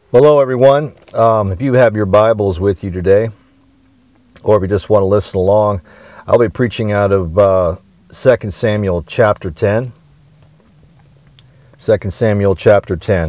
Hello, everyone. If you have your Bibles with you today, or if you just want to listen along, I'll be preaching out of 2 Samuel chapter 10. 2 Samuel chapter 10.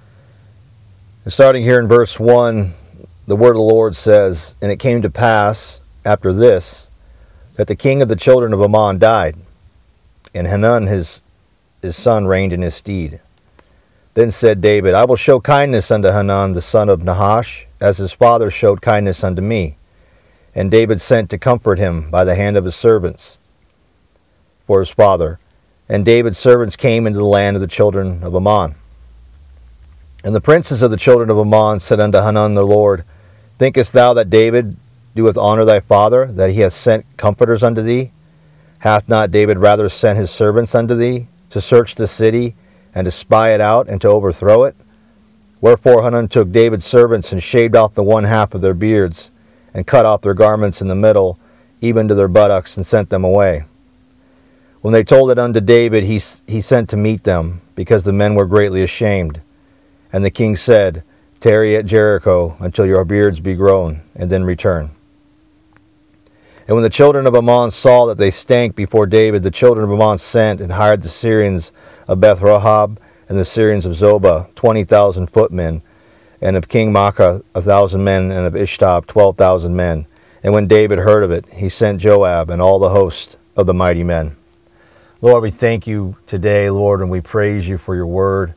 And starting here in verse 1, the word of the Lord says, "And it came to pass after this, that the king of the children of Ammon died, and Hanun his son reigned in his stead. Then said David, I will show kindness unto Hanun the son of Nahash, as his father showed kindness unto me. And David sent to comfort him by the hand of his servants for his father. And David's servants came into the land of the children of Ammon. And the princes of the children of Ammon said unto Hanun the Lord, Thinkest thou that David doeth honor thy father, that he hath sent comforters unto thee? Hath not David rather sent his servants unto thee, to search the city, and to spy it out, and to overthrow it? Wherefore Hanun took David's servants, and shaved off the one half of their beards, and cut off their garments in the middle, even to their buttocks, and sent them away. When they told it unto David, he sent to meet them, because the men were greatly ashamed. And the king said, Tarry at Jericho until your beards be grown, and then return. And when the children of Ammon saw that they stank before David, the children of Ammon sent and hired the Syrians of Beth-rahab and the Syrians of Zobah 20,000 footmen, and of King Maacah 1,000 men, and of Ishtab 12,000 men. And when David heard of it, he sent Joab and all the host of the mighty men. Lord, we thank you today, Lord, and we praise you for your word.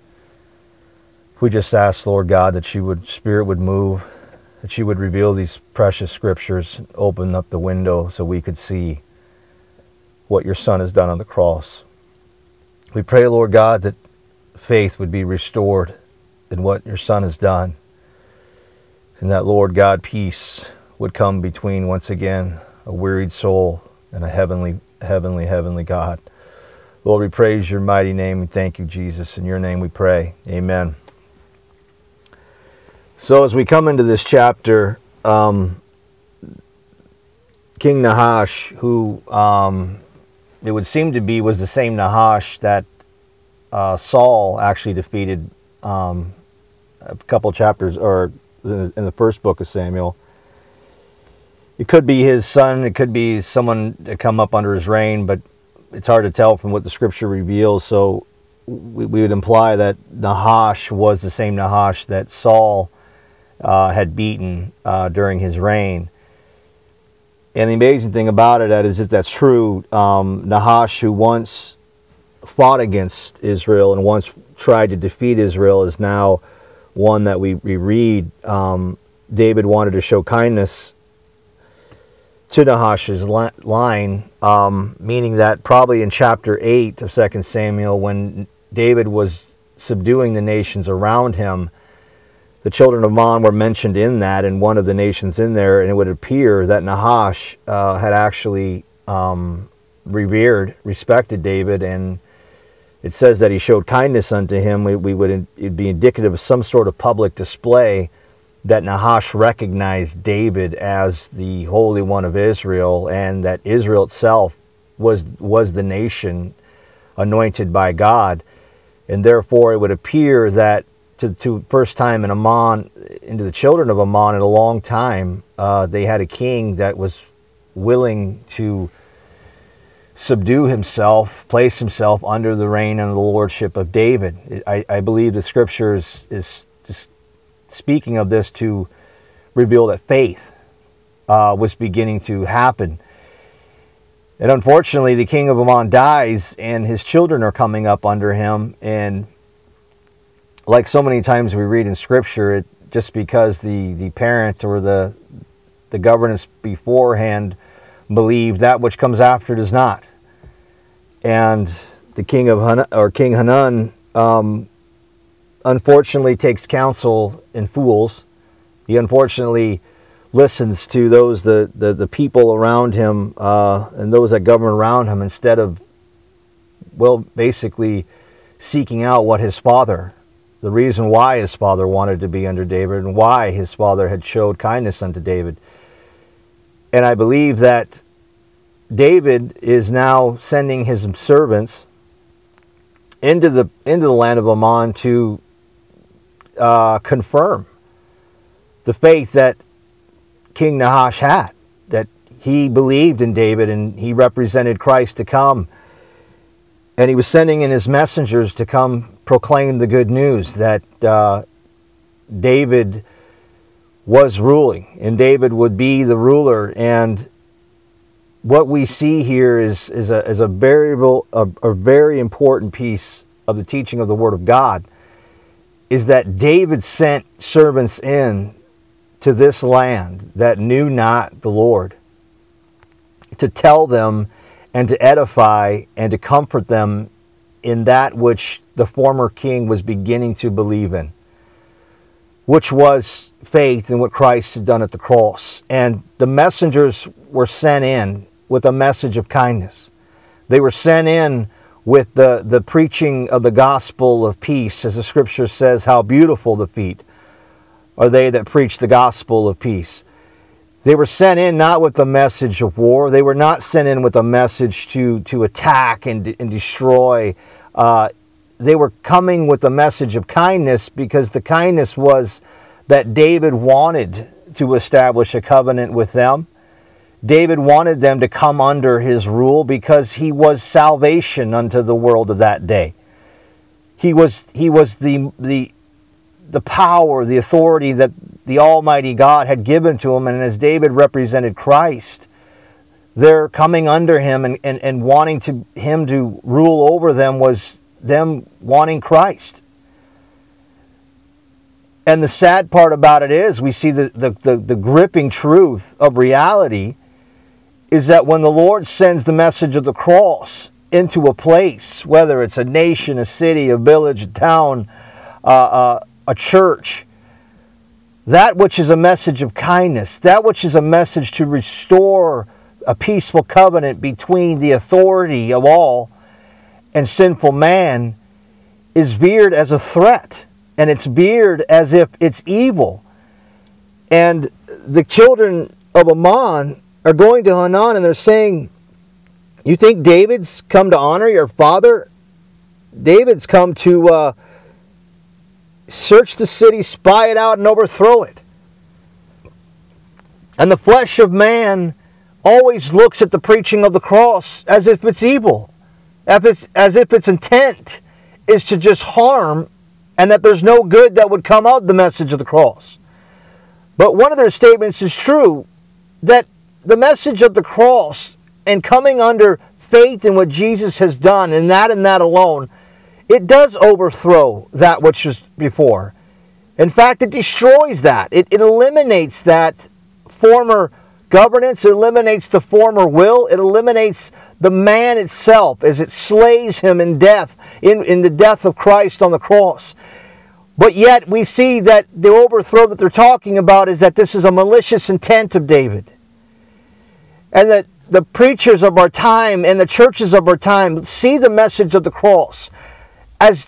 We just ask, Lord God, that Spirit would move, that you would reveal these precious scriptures, open up the window so we could see what your Son has done on the cross. We pray, Lord God, that faith would be restored in what your Son has done, and that, Lord God, peace would come between, once again, a wearied soul and a heavenly God. Lord, we praise your mighty name. We thank you, Jesus. In your name we pray. Amen. So as we come into this chapter, King Nahash, who it would seem to be was the same Nahash that Saul actually defeated a couple chapters, or in the first book of Samuel. It could be his son, it could be someone that come up under his reign, but it's hard to tell from what the scripture reveals. So we would imply that Nahash was the same Nahash that Saul had beaten during his reign. And the amazing thing about it is, if that's true, Nahash, who once fought against Israel and once tried to defeat Israel, is now one that we read. David wanted to show kindness to Nahash's line, meaning that probably in chapter 8 of 2 Samuel, when David was subduing the nations around him, the children of Ammon were mentioned in that, and one of the nations in there, and it would appear that Nahash had actually respected David, and it says that he showed kindness unto him. It'd be indicative of some sort of public display that Nahash recognized David as the Holy One of Israel, and that Israel itself was the nation anointed by God, and therefore it would appear that to first time in Ammon, into the children of Ammon in a long time, they had a king that was willing to subdue himself, place himself under the reign and the lordship of David. I believe the scripture is speaking of this to reveal that faith was beginning to happen. And unfortunately, the king of Ammon dies, and his children are coming up under him, and like so many times we read in Scripture, just because the parent or the governance beforehand believed, that which comes after does not. And the King Hanun, unfortunately takes counsel in fools. He unfortunately listens to those the people around him and those that govern around him, instead of, well, basically seeking out what his father, the reason why his father wanted to be under David, and why his father had showed kindness unto David. And I believe that David is now sending his servants into the land of Ammon to confirm the faith that King Nahash had, that he believed in David and he represented Christ to come. And he was sending in his messengers to come proclaim the good news that David was ruling and David would be the ruler. And what we see here is a very important piece of the teaching of the Word of God, is that David sent servants in to this land that knew not the Lord, to tell them and to edify and to comfort them in that which the former king was beginning to believe in, which was faith in what Christ had done at the cross. And the messengers were sent in with a message of kindness. They were sent in with the preaching of the gospel of peace, as the scripture says, how beautiful the feet are they that preach the gospel of peace. They were sent in not with the message of war. They were not sent in with a message to attack and destroy. They were coming with a message of kindness, because the kindness was that David wanted to establish a covenant with them. David wanted them to come under his rule because he was salvation unto the world of that day. He was the power, the authority that the Almighty God had given to him. And as David represented Christ, they're coming under him and wanting him to rule over them was them wanting Christ. And the sad part about it is, we see the gripping truth of reality is that when the Lord sends the message of the cross into a place, whether it's a nation, a city, a village, a town, a church, that which is a message of kindness, that which is a message to restore a peaceful covenant between the authority of all and sinful man, is veered as a threat, and it's veered as if it's evil. And the children of Ammon are going to Hanan and they're saying, you think David's come to honor your father? David's come to search the city, spy it out, and overthrow it. And the flesh of man always looks at the preaching of the cross as if it's evil, as if its intent is to just harm, and that there's no good that would come of the message of the cross. But one of their statements is true, that the message of the cross and coming under faith in what Jesus has done, and that alone, it does overthrow that which was before. In fact, it destroys that. It eliminates that former governance. It eliminates the former will. It eliminates the man itself as it slays him in death, in the death of Christ on the cross. But yet we see that the overthrow that they're talking about is that this is a malicious intent of David. And that the preachers of our time and the churches of our time see the message of the cross as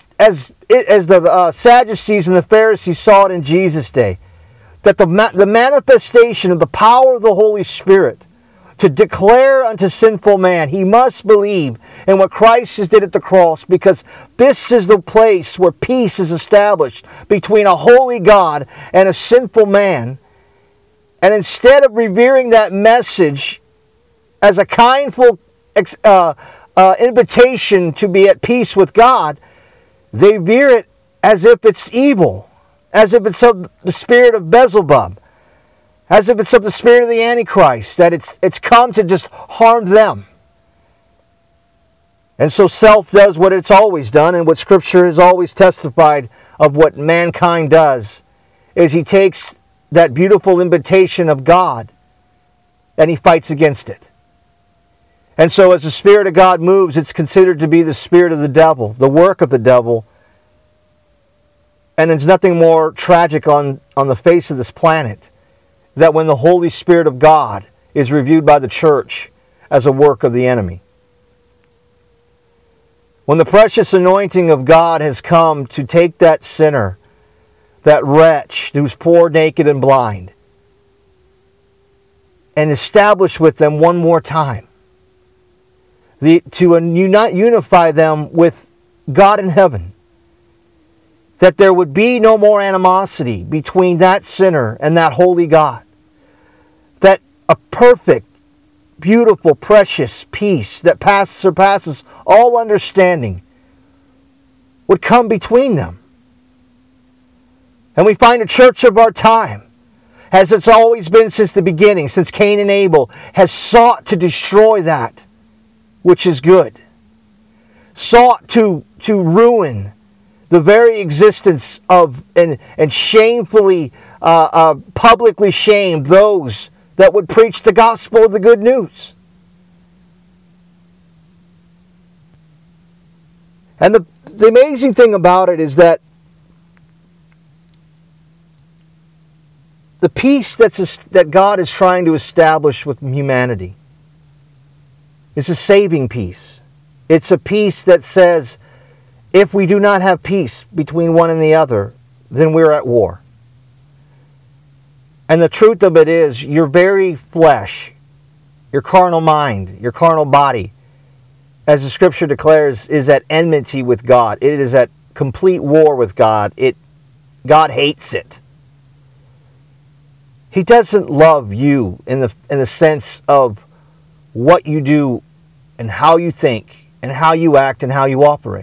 the Sadducees and the Pharisees saw it in Jesus' day. That the manifestation of the power of the Holy Spirit to declare unto sinful man, he must believe in what Christ has did at the cross, because this is the place where peace is established between a holy God and a sinful man. And instead of revering that message as a kindful invitation to be at peace with God, they veer it as if it's evil, as if it's of the spirit of Beelzebub, as if it's of the spirit of the Antichrist, that it's come to just harm them. And so self does what it's always done, and what Scripture has always testified of what mankind does, is he takes that beautiful invitation of God and he fights against it. And so as the Spirit of God moves, it's considered to be the spirit of the devil, the work of the devil. And there's nothing more tragic on the face of this planet that when the Holy Spirit of God is reviewed by the church as a work of the enemy. When the precious anointing of God has come to take that sinner, that wretch who's poor, naked, and blind, and establish with them one more time, to unify them with God in heaven, that there would be no more animosity between that sinner and that holy God. That a perfect, beautiful, precious peace that surpasses all understanding would come between them. And we find a church of our time, as it's always been since the beginning, since Cain and Abel, has sought to destroy that which is good. Sought to ruin the very existence of and shamefully, publicly shamed those that would preach the gospel of the good news. And the amazing thing about it is that the peace that God is trying to establish with humanity is a saving peace. It's a peace that says, if we do not have peace between one and the other, then we're at war. And the truth of it is, your very flesh, your carnal mind, your carnal body, as the Scripture declares, is at enmity with God. It is at complete war with God. God hates it. He doesn't love you in the sense of what you do and how you think and how you act and how you operate.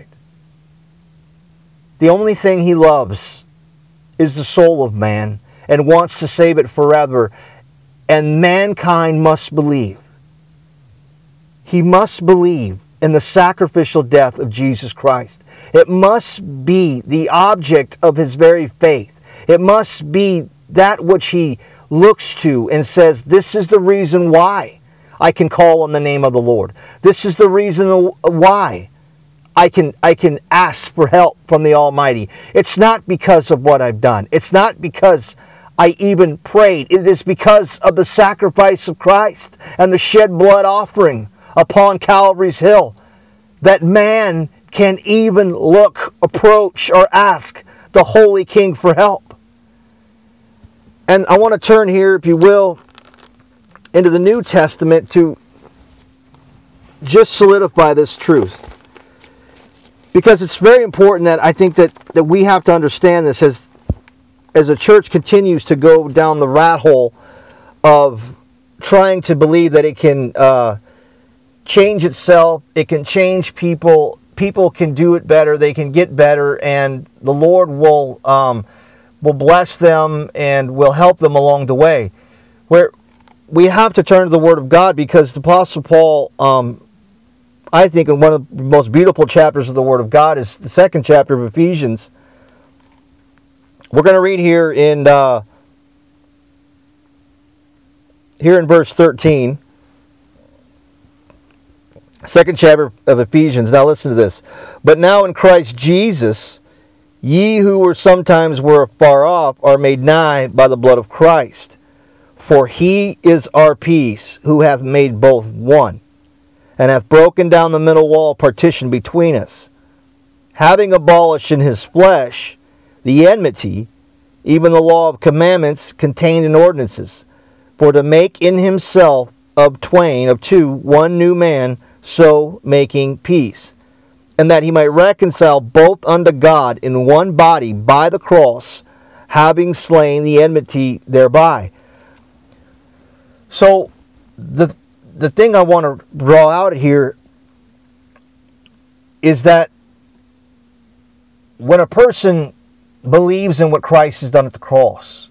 The only thing He loves is the soul of man and wants to save it forever. And mankind must believe. He must believe in the sacrificial death of Jesus Christ. It must be the object of his very faith. It must be that which he looks to and says, this is the reason why I can call on the name of the Lord. This is the reason why I can ask for help from the Almighty. It's not because of what I've done. It's not because I even prayed. It is because of the sacrifice of Christ and the shed blood offering upon Calvary's Hill that man can even look, approach, or ask the Holy King for help. And I want to turn here, if you will, into the New Testament to just solidify this truth. Because it's very important that I think that we have to understand this as the church continues to go down the rat hole of trying to believe that it can change itself, it can change people, people can do it better, they can get better, and the Lord will bless them and will help them along the way. Where we have to turn to the Word of God, because the Apostle Paul, I think in one of the most beautiful chapters of the Word of God is the second chapter of Ephesians. We're going to read here in verse 13. Second chapter of Ephesians. Now listen to this. But now in Christ Jesus, ye who were sometimes far off are made nigh by the blood of Christ. For he is our peace, who hath made both one, and hath broken down the middle wall partition between us, having abolished in his flesh the enmity, even the law of commandments contained in ordinances, for to make in himself of two one new man, so making peace, and that he might reconcile both unto God in one body by the cross, having slain the enmity thereby. So the thing I want to draw out here is that when a person believes in what Christ has done at the cross,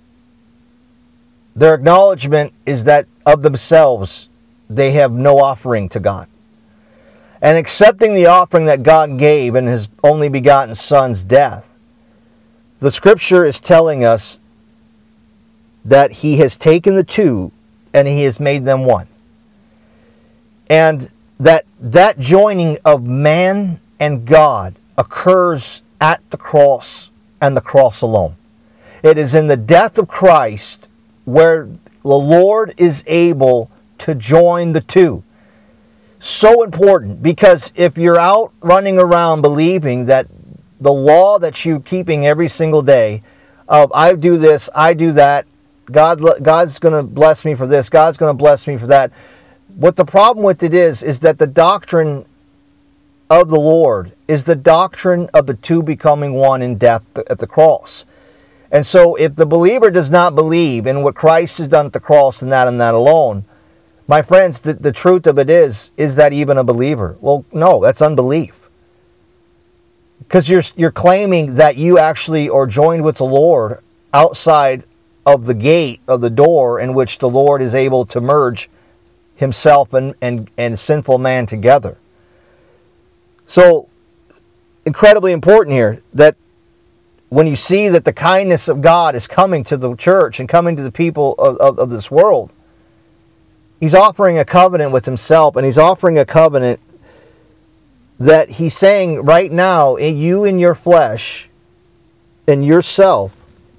their acknowledgement is that of themselves they have no offering to God. And accepting the offering that God gave in his only begotten Son's death, the Scripture is telling us that he has taken the two and he has made them one. And that joining of man and God occurs at the cross and the cross alone. It is in the death of Christ where the Lord is able to join the two. So important, because if you're out running around believing that the law that you're keeping every single day of I do this, I do that, God's going to bless me for this, God's going to bless me for that. What the problem with it is that the doctrine of the Lord is the doctrine of the two becoming one in death at the cross. And so if the believer does not believe in what Christ has done at the cross and that alone, my friends, the truth of it is that even a believer? Well, no, that's unbelief. Because you're claiming that you actually are joined with the Lord outside of the gate of the door in which the Lord is able to merge himself and sinful man together. So, incredibly important here that when you see that the kindness of God is coming to the church and coming to the people of this world, he's offering a covenant with himself, and he's offering a covenant that he's saying right now, you in your flesh, in yourself,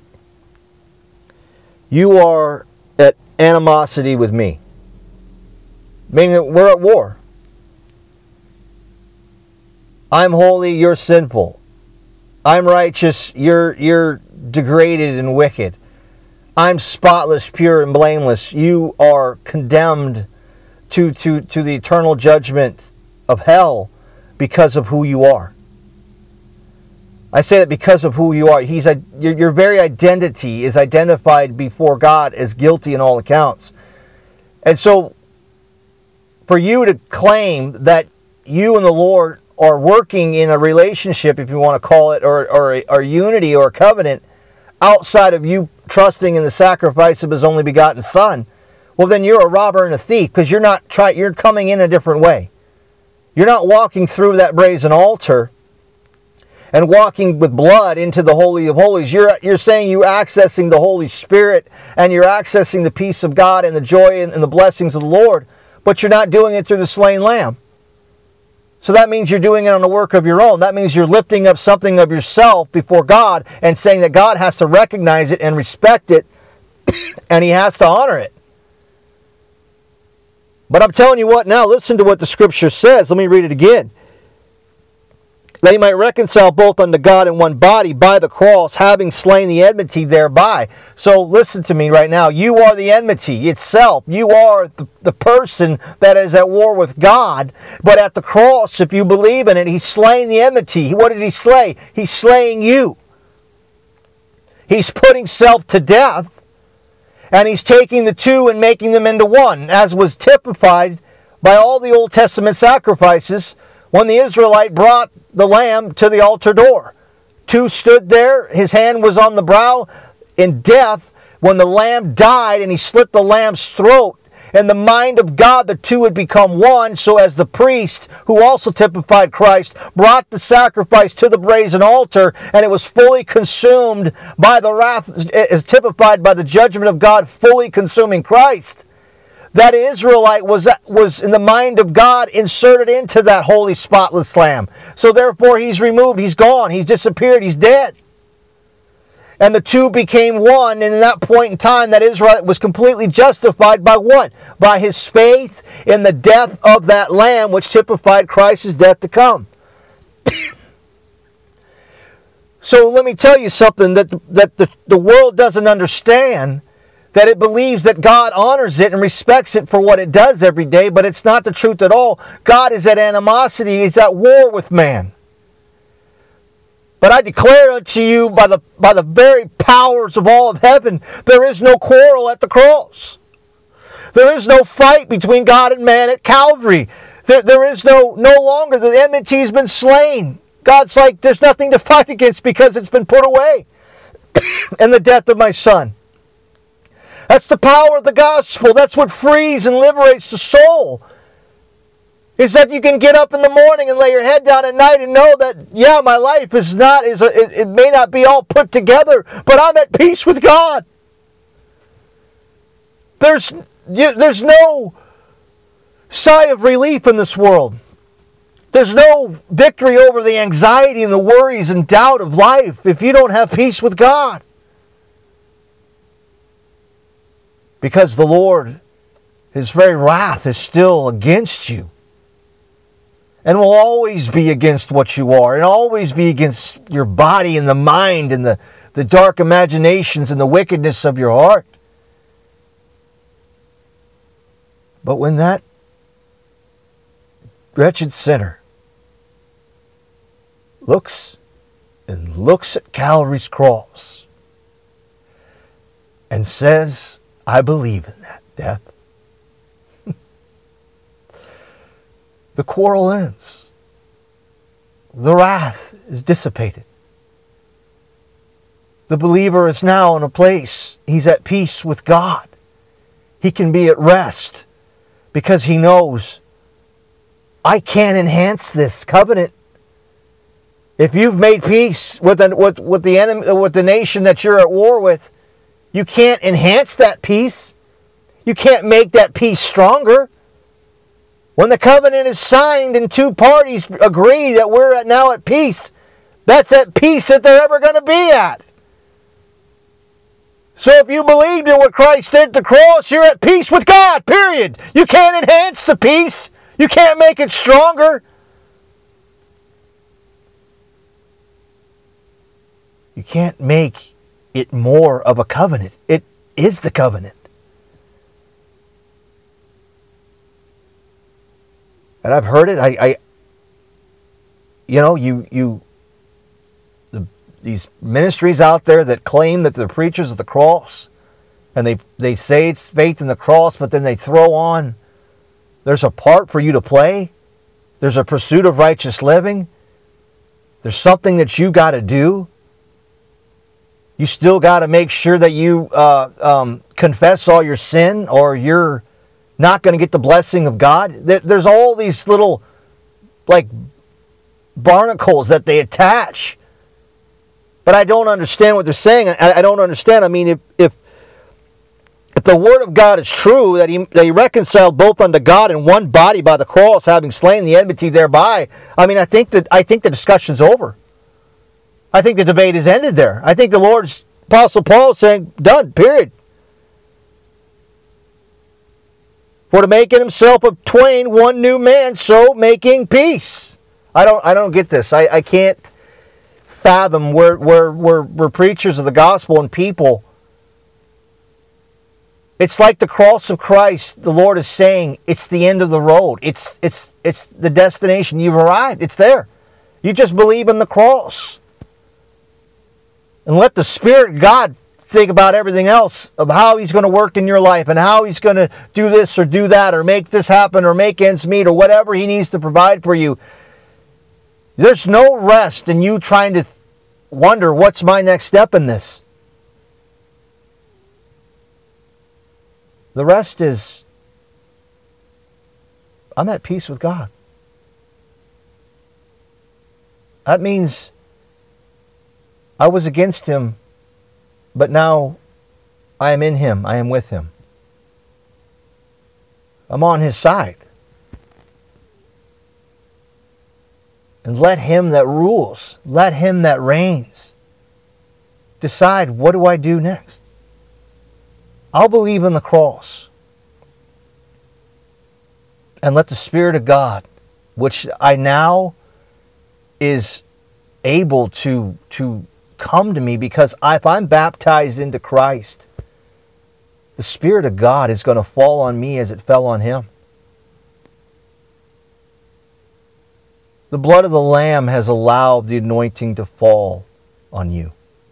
you are at animosity with me. Meaning that we're at war. I'm holy, you're sinful. I'm righteous, you're degraded and wicked. I'm spotless, pure, and blameless. You are condemned to the eternal judgment of hell because of who you are. I say that because of who you are. Your very identity is identified before God as guilty in all accounts. And so, for you to claim that you and the Lord are working in a relationship, if you want to call it, or unity or a covenant, outside of you trusting in the sacrifice of his only begotten Son, well then you're a robber and a thief, because you're coming in a different way. You're not walking through that brazen altar and walking with blood into the Holy of Holies. You're saying you're accessing the Holy Spirit and you're accessing the peace of God and the joy and the blessings of the Lord, but you're not doing it through the slain lamb. So that means you're doing it on the work of your own. That means you're lifting up something of yourself before God and saying that God has to recognize it and respect it and he has to honor it. But I'm telling you what now, listen to what the scripture says. Let me read it again. They might reconcile both unto God in one body by the cross, having slain the enmity thereby. So listen to me right now. You are the enmity itself. You are the person that is at war with God. But at the cross, if you believe in it, he's slain the enmity. What did he slay? He's slaying you. He's putting self to death. And he's taking the two and making them into one, as was typified by all the Old Testament sacrifices when the Israelite brought the lamb to the altar door. Two stood there, his hand was on the brow in death when the lamb died and he slit the lamb's throat. In the mind of God, the two had become one, so as the priest, who also typified Christ, brought the sacrifice to the brazen altar, and it was fully consumed by the wrath, as typified by the judgment of God, fully consuming Christ. That Israelite was in the mind of God inserted into that holy spotless lamb. So therefore he's removed, he's gone, he's disappeared, he's dead. And the two became one, and in that point in time, that Israelite was completely justified by what? By his faith in the death of that lamb, which typified Christ's death to come. So let me tell you something that the world doesn't understand, that it believes that God honors it and respects it for what it does every day, but it's not the truth at all. God is at animosity, he's at war with man. But I declare unto you by the very powers of all of heaven, there is no quarrel at the cross. There is no fight between God and man at Calvary. There is no longer, the enmity has been slain. God's like, there's nothing to fight against because it's been put away. And the death of my Son. That's the power of the gospel. That's what frees and liberates the soul. Is that you can get up in the morning and lay your head down at night and know that, yeah, my life it may not be all put together, but I'm at peace with God. There's no sigh of relief in this world. There's no victory over the anxiety and the worries and doubt of life if you don't have peace with God. Because the Lord, his very wrath is still against you. And will always be against what you are. And always be against your body and the mind and the dark imaginations and the wickedness of your heart. But when that wretched sinner looks and looks at Calvary's cross and says, I believe in that death, the quarrel ends. The wrath is dissipated. The believer is now in a place, he's at peace with God. He can be at rest because he knows, I can't enhance this covenant. If you've made peace with the enemy, with the nation that you're at war with, you can't enhance that peace. You can't make that peace stronger. When the covenant is signed and two parties agree that we're now at peace, that's at peace that they're ever going to be at. So if you believed in what Christ did at the cross, you're at peace with God, period. You can't enhance the peace. You can't make it stronger. You can't make it more of a covenant. It is the covenant. And I've heard it. These ministries out there that claim that they're preachers of the cross, and they say it's faith in the cross, but then they throw on, there's a part for you to play. There's a pursuit of righteous living. There's something that you got to do. You still got to make sure that you confess all your sin, or you're not going to get the blessing of God. There's all these little, like, barnacles that they attach. But I don't understand what they're saying. I don't understand. I mean, if the word of God is true, that he reconciled both unto God in one body by the cross, having slain the enmity thereby, I mean, I think the discussion's over. I think the debate is ended there. I think the Lord's Apostle Paul is saying, done, period. For to make in himself of twain one new man, so making peace. I don't get this. I can't fathom we're preachers of the gospel and people. It's like the cross of Christ. The Lord is saying it's the end of the road. It's the destination. You've arrived. It's there. You just believe in the cross. And let the Spirit of God think about everything else, of how He's going to work in your life and how He's going to do this or do that or make this happen or make ends meet or whatever He needs to provide for you. There's no rest in you trying to wonder, what's my next step in this? The rest is, I'm at peace with God. That means I was against Him, but now I am in Him. I am with Him. I'm on His side. And let Him that rules, let Him that reigns decide, what do I do next? I'll believe in the cross. And let the Spirit of God, which I now is able to come to me, because if I'm baptized into Christ, the Spirit of God is going to fall on me as it fell on Him. The blood of the Lamb has allowed the anointing to fall on you.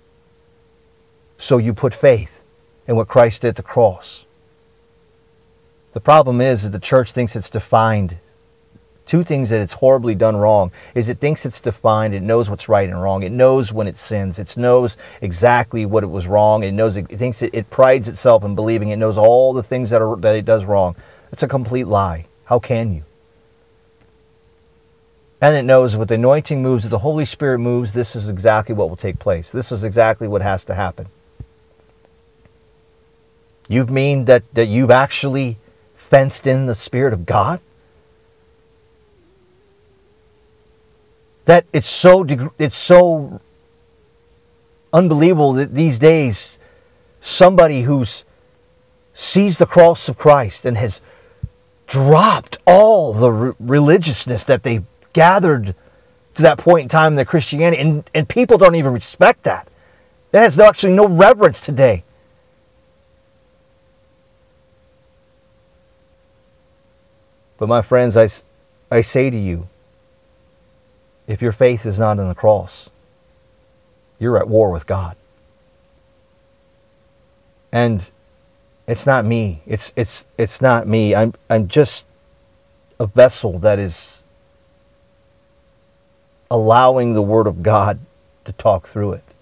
So you put faith in what Christ did at the cross. The problem is that the church thinks it's defined. Two things that it's horribly done wrong is it thinks it's defined. It knows what's right and wrong. It knows when it sins. It knows exactly what it was wrong. It thinks it prides itself in believing it knows all the things that it does wrong. It's a complete lie. How can you? And it knows with the anointing moves, if the Holy Spirit moves, this is exactly what will take place. This is exactly what has to happen. You mean that you've actually fenced in the Spirit of God? That it's so unbelievable that these days somebody who's sees the cross of Christ and has dropped all the religiousness that they gathered to that point in time in their Christianity, and people don't even respect that. That has actually no reverence today. But my friends, I say to you, if your faith is not in the cross, you're at war with God. And it's not me. It's not me. I'm just a vessel that is allowing the Word of God to talk through it.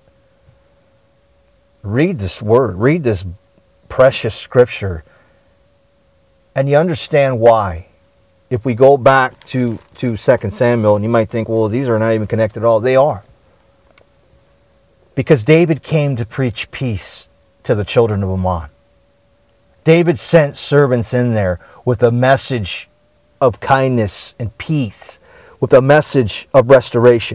Read this Word. Read this precious Scripture. And you understand why. If we go back to 2 Samuel, and you might think, well, these are not even connected at all. They are. Because David came to preach peace to the children of Ammon. David sent servants in there with a message of kindness and peace, with a message of restoration.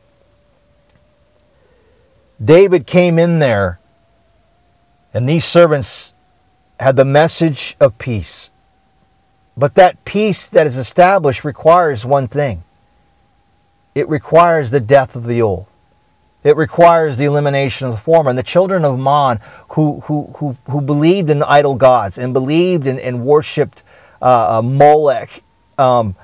David came in there, and these servants had the message of peace. But that peace that is established requires one thing. It requires the death of the old. It requires the elimination of the former. And the children of Ammon, who believed in idol gods and believed and worshipped Molech, all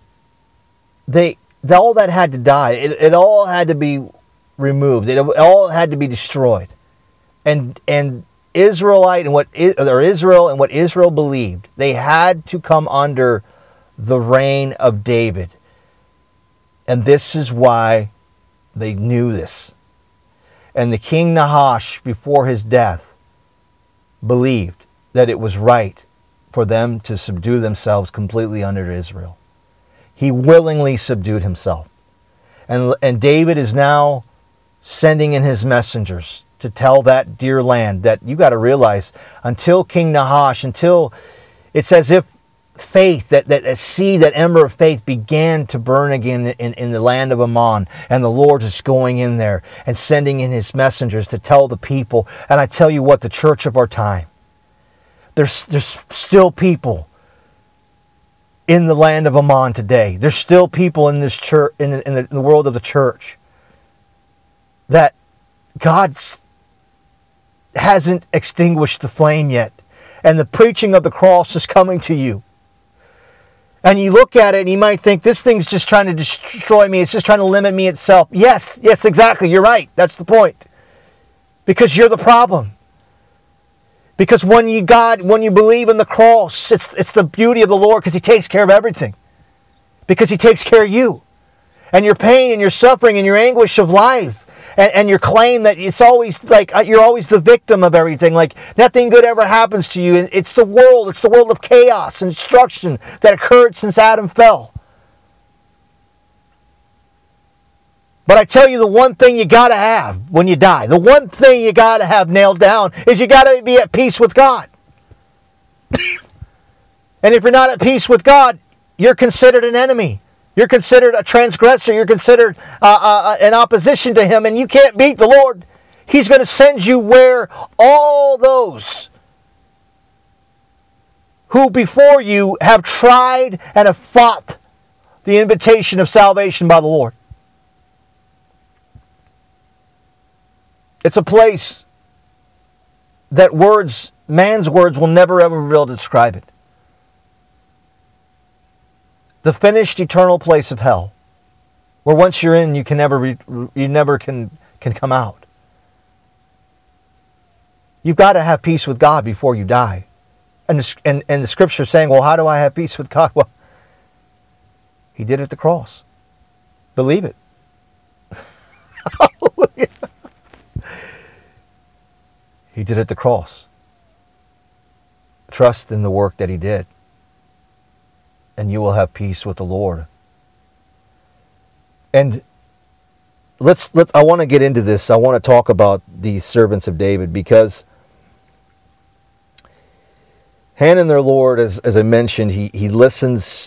that had to die. It all had to be removed. It all had to be destroyed. And Israel and what Israel believed, they had to come under the reign of David. And this is why they knew this. And the king Nahash, before his death, believed that it was right for them to subdue themselves completely under Israel. He willingly subdued himself. And David is now sending in his messengers to tell that dear land that you got to realize, until King Nahash, until it's as if faith, that seed, that ember of faith began to burn again in the land of Ammon, and the Lord is going in there and sending in his messengers to tell the people. And I tell you what, the church of our time, there's still people in the land of Ammon today. There's still people in this church, in the world of the church, that God hasn't extinguished the flame yet, and the preaching of the cross is coming to you. And you look at it and you might think, this thing's just trying to destroy me. It's just trying to limit me itself. Yes, exactly. You're right. That's the point. Because you're the problem. Because when you believe in the cross, it's the beauty of the Lord, because He takes care of everything. Because He takes care of you. And your pain and your suffering and your anguish of life. And your claim that it's always like you're always the victim of everything, like nothing good ever happens to you. It's the world of chaos and destruction that occurred since Adam fell. But I tell you, the one thing you got to have when you die, the one thing you got to have nailed down, is you got to be at peace with God. And if you're not at peace with God, you're considered an enemy. You're considered a transgressor. You're considered an opposition to Him. And you can't beat the Lord. He's going to send you where all those who before you have tried and have fought the invitation of salvation by the Lord. It's a place that man's words will never ever be able to describe it. The finished eternal place of hell, where once you're in, you never can come out. You've got to have peace with God before you die. And the Scripture is saying, well, how do I have peace with God? Well, He did it at the cross. Believe it. Hallelujah. He did it at the cross. Trust in the work that He did, and you will have peace with the Lord. And I want to get into this. I want to talk about these servants of David, because Hanun, their Lord, as I mentioned, he listens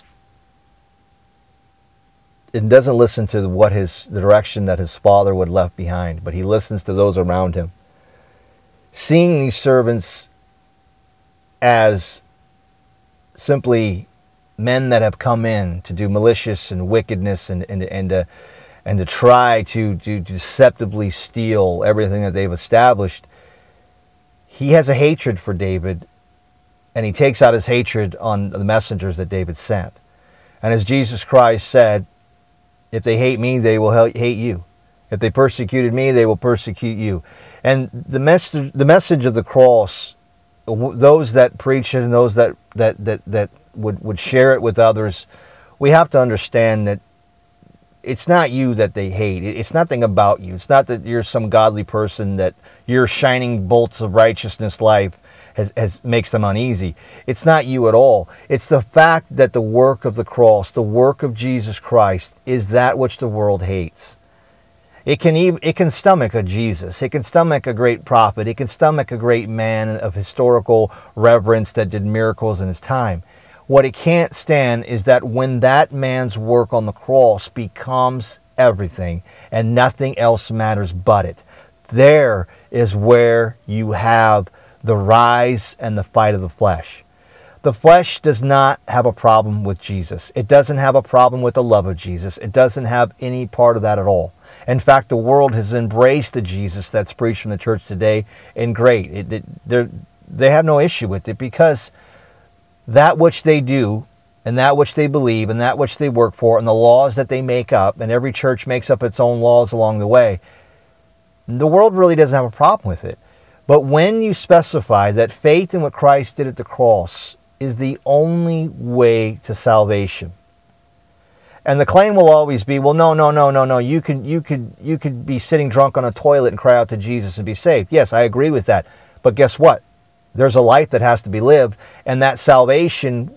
and doesn't listen to the direction that his father would left behind, but he listens to those around him. Seeing these servants as simply men that have come in to do malicious and wickedness and to try to deceptively steal everything that they've established, he has a hatred for David, and he takes out his hatred on the messengers that David sent. And as Jesus Christ said, If they hate me, they will hate you. If they persecuted me, they will persecute you. And the message of the cross, those that preach it and those that would share it with others, we have to understand that it's not you that they hate. It's nothing about you. It's not that you're some godly person that your shining bolts of righteousness life makes them uneasy. It's not you at all. It's the fact that the work of the cross, the work of Jesus Christ, is that which the world hates. It can stomach a Jesus. It can stomach a great prophet. It can stomach a great man of historical reverence that did miracles in his time. What it can't stand is that when that man's work on the cross becomes everything and nothing else matters but it, there is where you have the rise and the fight of the flesh. The flesh does not have a problem with Jesus. It doesn't have a problem with the love of Jesus. It doesn't have any part of that at all. In fact, the world has embraced the Jesus that's preached from the church today, and great. They have no issue with it, because that which they do and that which they believe and that which they work for and the laws that they make up, and every church makes up its own laws along the way, the world really doesn't have a problem with it. But when you specify that faith in what Christ did at the cross is the only way to salvation, and the claim will always be, well, no, you could be sitting drunk on a toilet and cry out to Jesus and be saved. Yes, I agree with that. But guess what? There's a life that has to be lived, and that salvation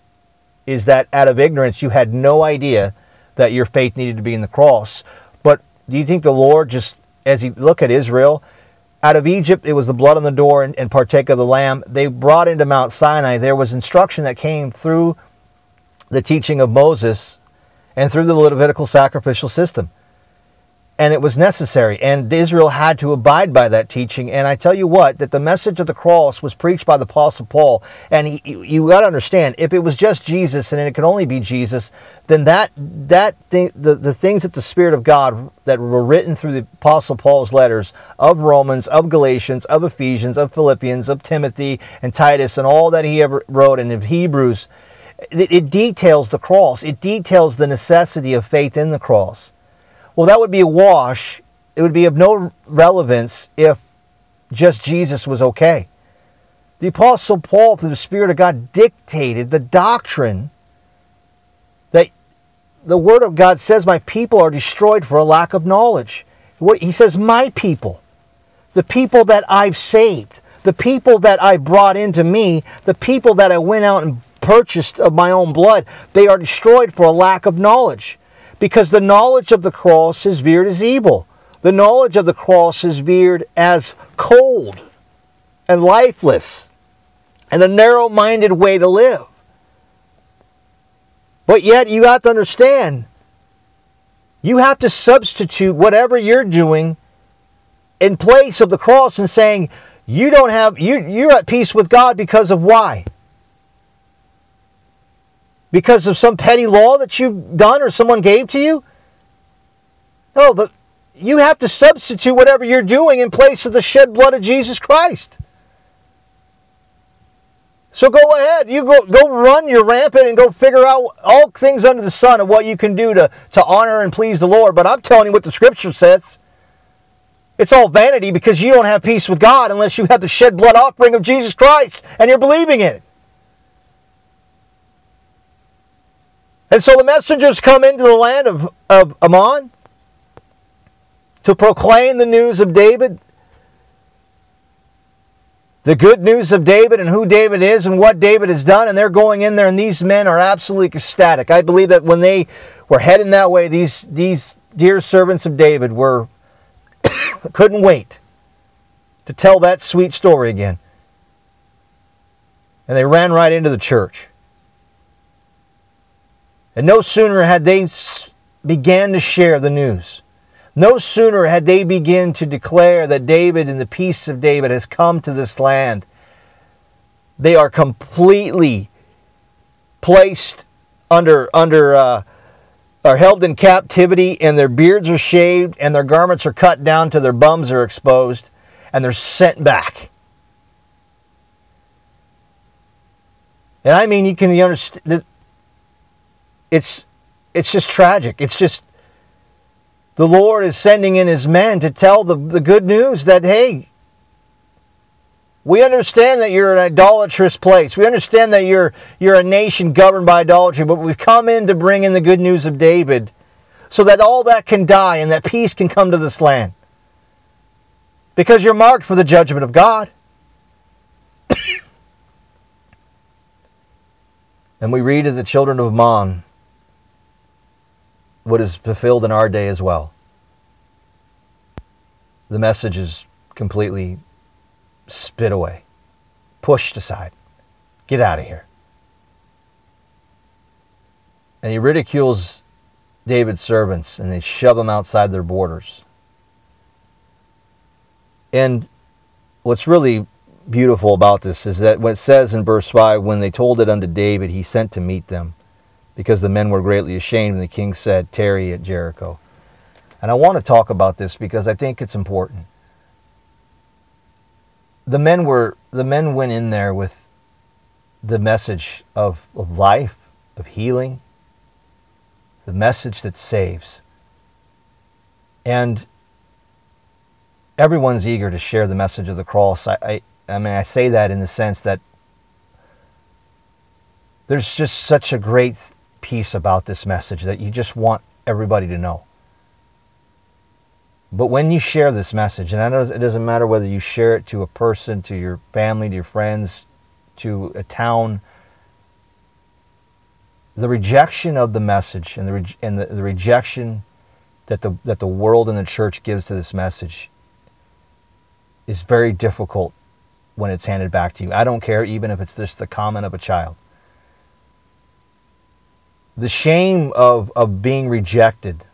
is that out of ignorance you had no idea that your faith needed to be in the cross. But do you think the Lord, just as he looked at Israel, out of Egypt it was the blood on the door and partake of the lamb. They brought into Mount Sinai. There was instruction that came through the teaching of Moses and through the Levitical sacrificial system. And it was necessary, and Israel had to abide by that teaching. And I tell you what, that the message of the cross was preached by the Apostle Paul. And you got to understand, if it was just Jesus and it could only be Jesus, then the things that the Spirit of God that were written through the Apostle Paul's letters of Romans, of Galatians, of Ephesians, of Philippians, of Timothy and Titus, and all that he ever wrote, and of Hebrews, it details the cross. It details the necessity of faith in the cross. Well, that would be a wash. It would be of no relevance if just Jesus was okay. The Apostle Paul, through the Spirit of God, dictated the doctrine that the Word of God says, my people are destroyed for a lack of knowledge. He says, my people, the people that I've saved, the people that I brought into me, the people that I went out and purchased of my own blood, they are destroyed for a lack of knowledge. Because the knowledge of the cross is veered as evil. The knowledge of the cross is veered as cold and lifeless and a narrow-minded way to live. But yet you have to understand, you have to substitute whatever you're doing in place of the cross and saying, you're at peace with God because of why? Because of some petty law that you've done or someone gave to you? No, you have to substitute whatever you're doing in place of the shed blood of Jesus Christ. So go ahead. You go run your rampant and go figure out all things under the sun of what you can do to honor and please the Lord. But I'm telling you what the Scripture says. It's all vanity, because you don't have peace with God unless you have the shed blood offering of Jesus Christ and you're believing in it. And so the messengers come into the land of Ammon to proclaim the news of David, the good news of David and who David is and what David has done. And they're going in there, and these men are absolutely ecstatic. I believe that when they were heading that way, these dear servants of David couldn't wait to tell that sweet story again. And they ran right into the church. And no sooner had they began to share the news, no sooner had they begun to declare that David and the peace of David has come to this land, they are completely placed are held in captivity, and their beards are shaved, and their garments are cut down to their bums are exposed, and they're sent back. And I mean, you can understand. It's just tragic. It's just The Lord is sending in his men to tell the good news that, hey, we understand that you're an idolatrous place. We understand that you're a nation governed by idolatry, but we've come in to bring in the good news of David so that all that can die and that peace can come to this land. Because you're marked for the judgment of God. And we read of the children of Ammon what is fulfilled in our day as well. The message is completely spit away, pushed aside. Get out of here. And he ridicules David's servants, and they shove them outside their borders. And what's really beautiful about this is that when it says in verse 5, when they told it unto David, he sent to meet them, because the men were greatly ashamed, and the king said, tarry at Jericho. And I want to talk about this because I think it's important. The men went in there with the message of life, of healing, the message that saves. And everyone's eager to share the message of the cross. I say that in the sense that there's just such a great piece about this message that you just want everybody to know. But when you share this message, and I know it doesn't matter whether you share it to a person, to your family, to your friends, to a town, the rejection of the message and the rejection that the world and the church gives to this message is very difficult when it's handed back to you. I don't care even if it's just the comment of a child. The shame of being rejected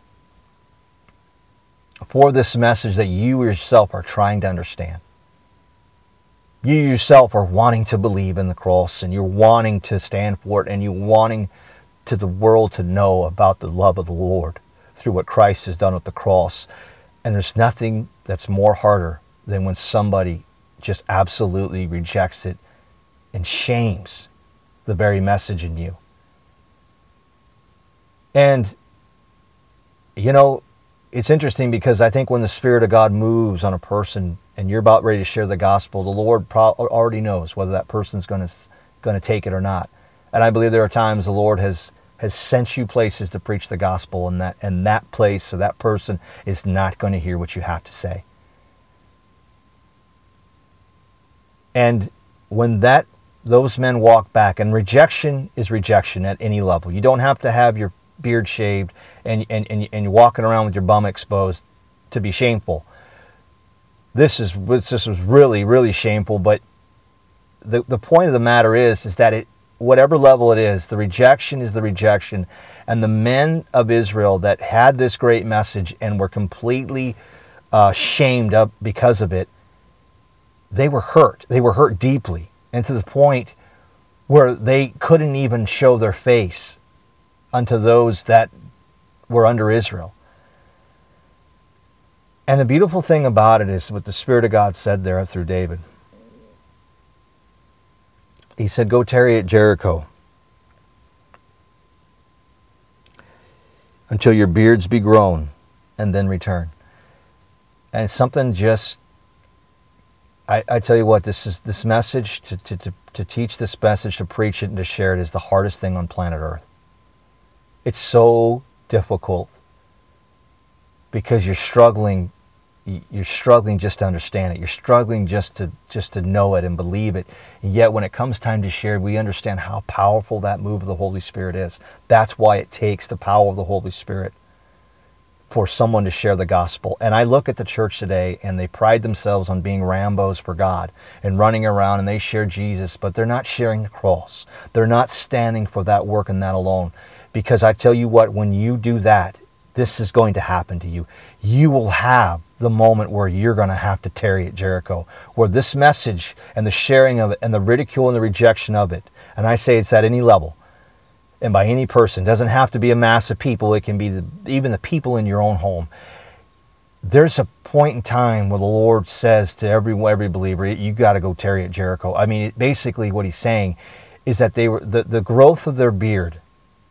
for this message that you yourself are trying to understand. You yourself are wanting to believe in the cross, and you're wanting to stand for it, and you're wanting to the world to know about the love of the Lord through what Christ has done at the cross. And there's nothing that's more harder than when somebody just absolutely rejects it and shames the very message in you. And, you know, it's interesting because I think when the Spirit of God moves on a person and you're about ready to share the gospel, the Lord already knows whether that person's going to take it or not. And I believe there are times the Lord has sent you places to preach the gospel, and that place or that person is not going to hear what you have to say. And when those men walk back, and rejection is rejection at any level. You don't have to have your beard shaved and you're walking around with your bum exposed to be shameful. This was really, really shameful, but the point of the matter is that whatever level it is, the rejection is the rejection. And the men of Israel that had this great message and were completely shamed up because of it, they were hurt. They were hurt deeply, and to the point where they couldn't even show their face unto those that were under Israel. And the beautiful thing about it is what the Spirit of God said there through David. He said, go tarry at Jericho until your beards be grown, and then return. And something just, I tell you what, this message, to teach this message, to preach it and to share it is the hardest thing on planet Earth. It's so difficult because you're struggling just to understand it. You're struggling just to know it and believe it. And yet when it comes time to share, we understand how powerful that move of the Holy Spirit is. That's why it takes the power of the Holy Spirit for someone to share the gospel. And I look at the church today, and they pride themselves on being Rambos for God and running around, and they share Jesus, but they're not sharing the cross. They're not standing for that work and that alone. Because I tell you what, when you do that, this is going to happen to you. You will have the moment where you're going to have to tarry at Jericho, where this message and the sharing of it and the ridicule and the rejection of it, and I say it's at any level and by any person, doesn't have to be a mass of people. It can be even the people in your own home. There's a point in time where the Lord says to every believer, you got to go tarry at Jericho. I mean, basically what he's saying is that they were the growth of their beard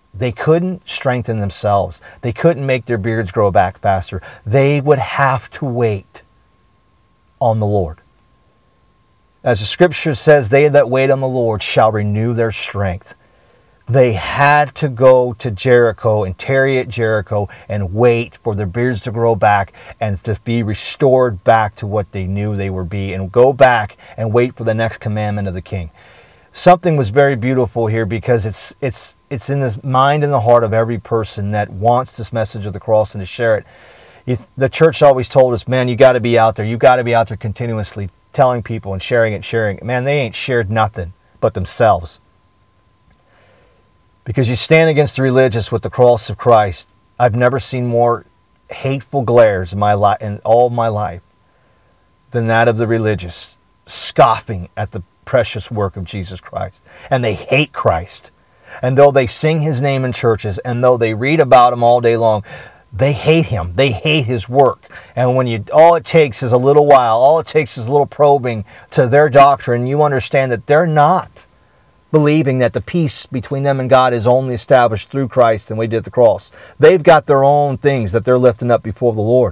They couldn't strengthen themselves. They couldn't make their beards grow back faster. They would have to wait on the Lord. As the scripture says, they that wait on the Lord shall renew their strength. They had to go to Jericho and tarry at Jericho and wait for their beards to grow back and to be restored back to what they knew they would be, and go back and wait for the next commandment of the king. Something was very beautiful here, because it's in the mind and the heart of every person that wants this message of the cross and to share it. The church always told us, man, you got to be out there. You got to be out there continuously telling people and sharing it. Man, they ain't shared nothing but themselves. Because you stand against the religious with the cross of Christ. I've never seen more hateful glares in all my life than that of the religious, scoffing at the precious work of Jesus Christ. And they hate Christ. And though they sing his name in churches, and though they read about him all day long, they hate him. They hate his work. And when all it takes is a little while, all it takes is a little probing to their doctrine, you understand that they're not believing that the peace between them and God is only established through Christ and what he did at the cross. They've got their own things that they're lifting up before the Lord.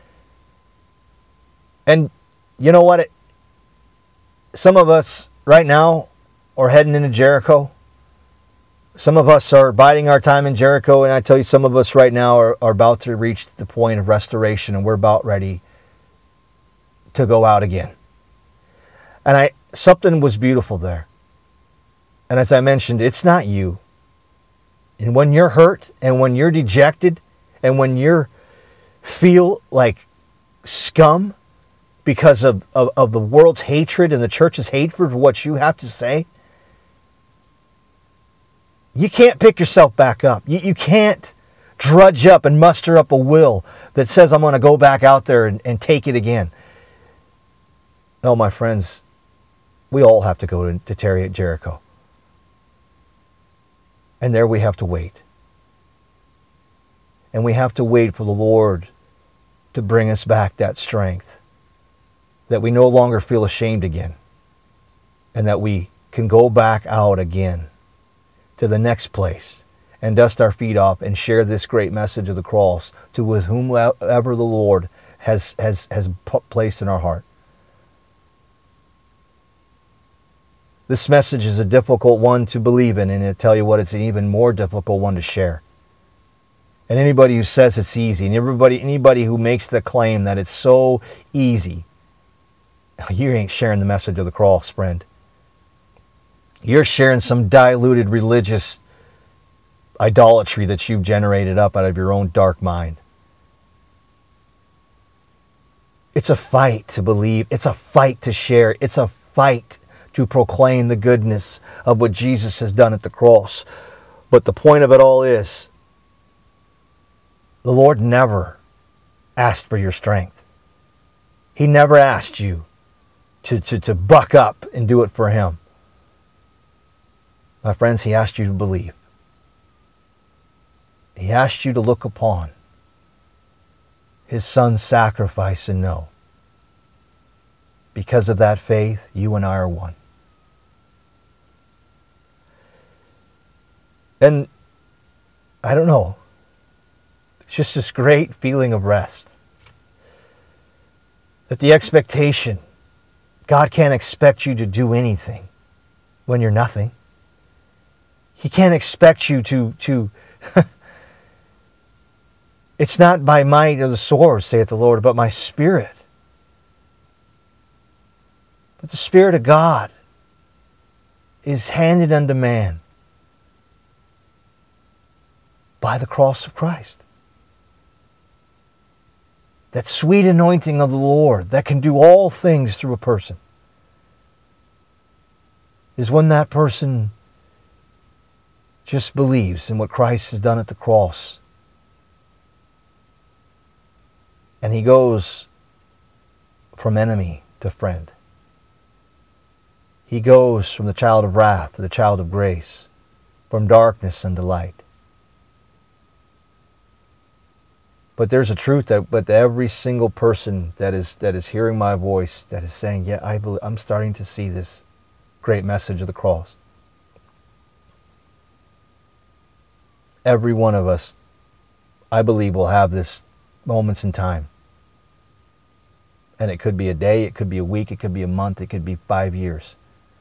And you know what? Some of us right now are heading into Jericho. Some of us are biding our time in Jericho, and I tell you, some of us right now are about to reach the point of restoration, and we're about ready to go out again. And something was beautiful there. And as I mentioned, it's not you. And when you're hurt, and when you're dejected, and when you feel like scum because of the world's hatred and the church's hatred for what you have to say, you can't pick yourself back up. You can't drudge up and muster up a will that says, I'm going to go back out there and take it again. No, my friends, we all have to go to tarry at Jericho. And there we have to wait. And we have to wait for the Lord to bring us back that strength, that we no longer feel ashamed again, and that we can go back out again to the next place and dust our feet off and share this great message of the cross to with whomever the Lord has placed in our heart. This message is a difficult one to believe in, and I tell you what, it's an even more difficult one to share. And anybody who says it's easy, and anybody who makes the claim that it's so easy, you ain't sharing the message of the cross, friend. You're sharing some diluted religious idolatry that you've generated up out of your own dark mind. It's a fight to believe. It's a fight to share. It's a fight to proclaim the goodness of what Jesus has done at the cross. But the point of it all is, the Lord never asked for your strength. He never asked you to buck up and do it for him. My friends, he asked you to believe. He asked you to look upon his son's sacrifice and know. Because of that faith, you and I are one. And I don't know, it's just this great feeling of rest. That the expectation, God can't expect you to do anything when you're nothing. He can't expect you to it's not by might or the sword, saith the Lord, but my spirit. But the Spirit of God is handed unto man by the cross of Christ. That sweet anointing of the Lord that can do all things through a person is when that person just believes in what Christ has done at the cross. And he goes from enemy to friend. He goes from the child of wrath to the child of grace, from darkness unto light. But there's a truth that every single person that is hearing my voice, that is saying, yeah, I'm starting to see this great message of the cross. Every one of us, I believe, will have this moments in time. And it could be a day, it could be a week, it could be a month, it could be 5 years.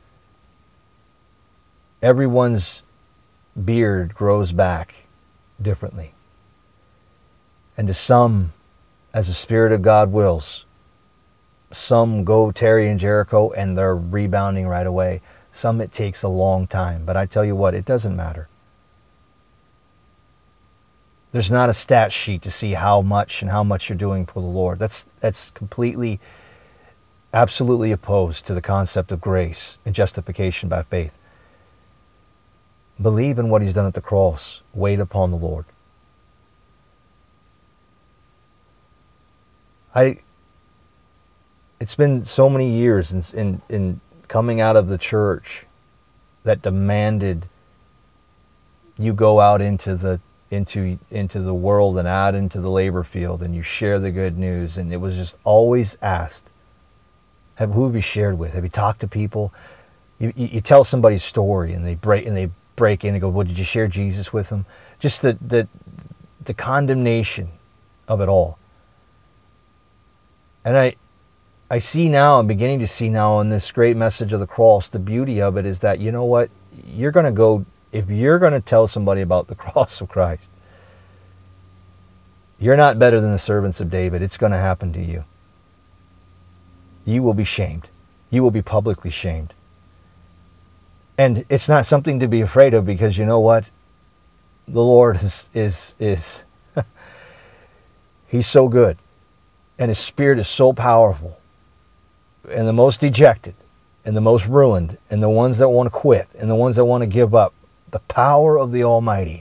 Everyone's beard grows back differently. And to some, as the Spirit of God wills, some go Terry and Jericho and they're rebounding right away. Some it takes a long time. But I tell you what, it doesn't matter. There's not a stat sheet to see how much you're doing for the Lord. That's completely, absolutely opposed to the concept of grace and justification by faith. Believe in what He's done at the cross. Wait upon the Lord. It's been so many years in coming out of the church that demanded you go out into the world and out into the labor field and you share the good news. And it was just always asked, who have you shared with? Have you talked to people? You tell somebody's story and they break in and go, well, did you share Jesus with them? Just the condemnation of it all. And I see now, I'm beginning to see now in this great message of the cross, the beauty of it is that, you know what, you're going to go, if you're going to tell somebody about the cross of Christ, you're not better than the servants of David. It's going to happen to you. You will be shamed. You will be publicly shamed. And it's not something to be afraid of, because you know what? The Lord is He's so good. And His Spirit is so powerful. And the most dejected, and the most ruined, and the ones that want to quit, and the ones that want to give up, the power of the Almighty,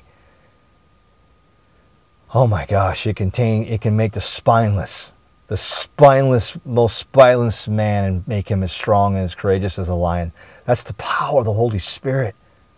oh my gosh, it can make the spineless, most spineless man, and make him as strong and as courageous as a lion. That's the power of the Holy Spirit.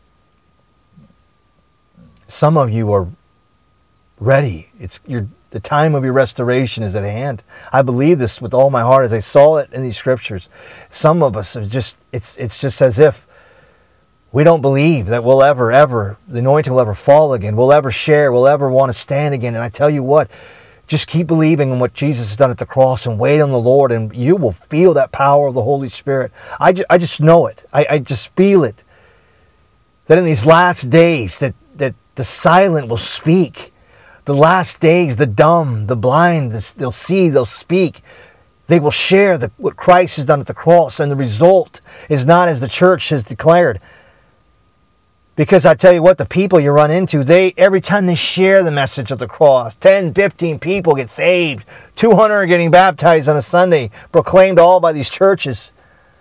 Some of you are ready. The time of your restoration is at hand. I believe this with all my heart as I saw it in these scriptures. Some of us, it's just as if we don't believe that we'll the anointing will ever fall again. We'll ever share. We'll ever want to stand again. And I tell you what, just keep believing in what Jesus has done at the cross and wait on the Lord, and you will feel that power of the Holy Spirit. I just know it. I just feel it. That in these last days, that the silent will speak. The last days, the dumb, the blind, they'll see, they'll speak. They will share what Christ has done at the cross. And the result is not as the church has declared. Because I tell you what, the people you run into, every time they share the message of the cross, 10, 15 people get saved. 200 are getting baptized on a Sunday, proclaimed all by these churches.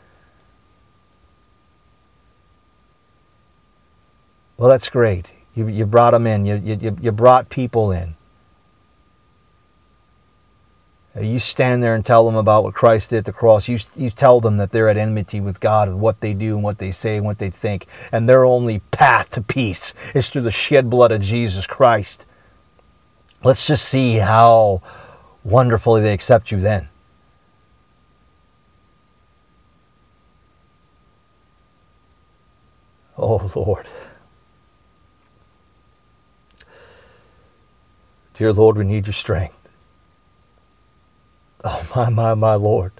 Well, that's great. You brought them in. You brought people in. You stand there and tell them about what Christ did at the cross. You tell them that they're at enmity with God and what they do and what they say and what they think. And their only path to peace is through the shed blood of Jesus Christ. Let's just see how wonderfully they accept you then. Oh, Lord. Dear Lord, we need your strength. Oh, my Lord.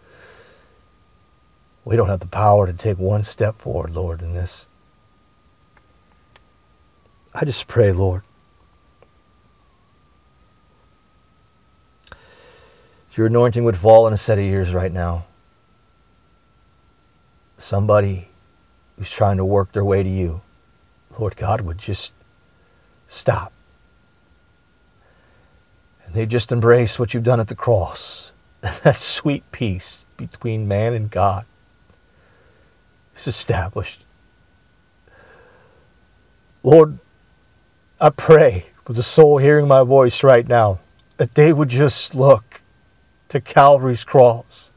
We don't have the power to take one step forward, Lord, in this. I just pray, Lord, your anointing would fall on a set of ears right now. Somebody who's trying to work their way to you, Lord God, would just stop. And they just embrace what you've done at the cross. That sweet peace between man and God is established. Lord, I pray for the soul hearing my voice right now, that they would just look to Calvary's cross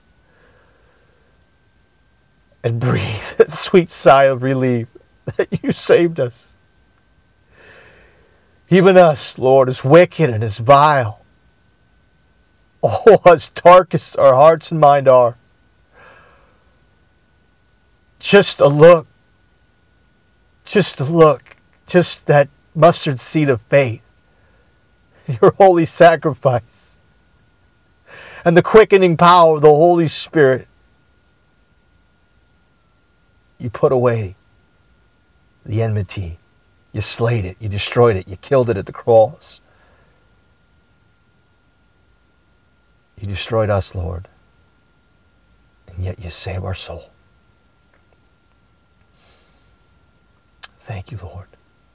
and breathe that sweet sigh of relief that you saved us. Even us, Lord, as wicked and as vile, oh, as dark as our hearts and mind are, just a look, just that mustard seed of faith, your holy sacrifice, and the quickening power of the Holy Spirit, you put away the enmity. You slayed it. You destroyed it. You killed it at the cross. You destroyed us, Lord. And yet you save our soul. Thank you, Lord.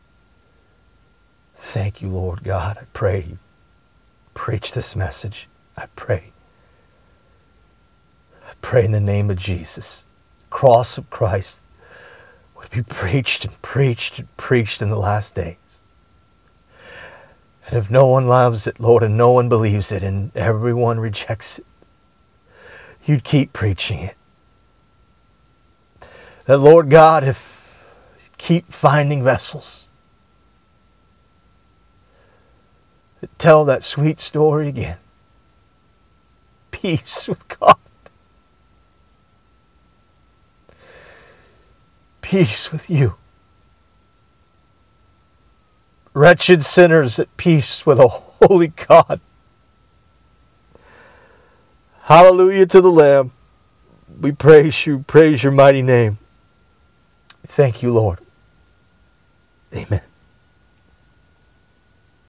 Thank you, Lord God. I pray you preach this message. I pray in the name of Jesus. The cross of Christ would be preached and preached and preached in the last days. And if no one loves it, Lord, and no one believes it, and everyone rejects it, you'd keep preaching it. That, Lord God, if you keep finding vessels that tell that sweet story again. Peace with God. Peace with you. Wretched sinners at peace with a holy God. Hallelujah to the Lamb. We praise you, praise your mighty name. Thank you, Lord. Amen.